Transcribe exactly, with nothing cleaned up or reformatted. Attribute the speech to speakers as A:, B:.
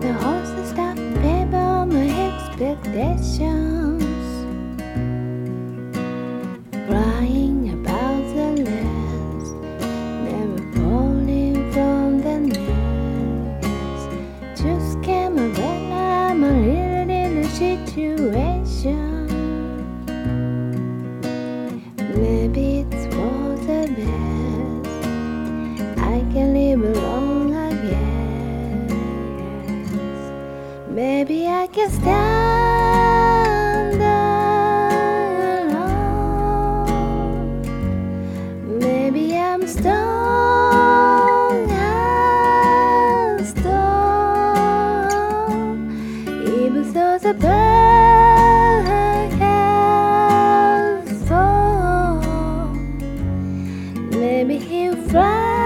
A: The horses stop paper my expectations, crying about the last, never falling from the nest. Just came when I'm a little in a situation. Maybe it's for the best, I can live alone again. Maybe I can stand alone. Maybe I'm strong and strong, even though the bird has fallen. Maybe he'll fly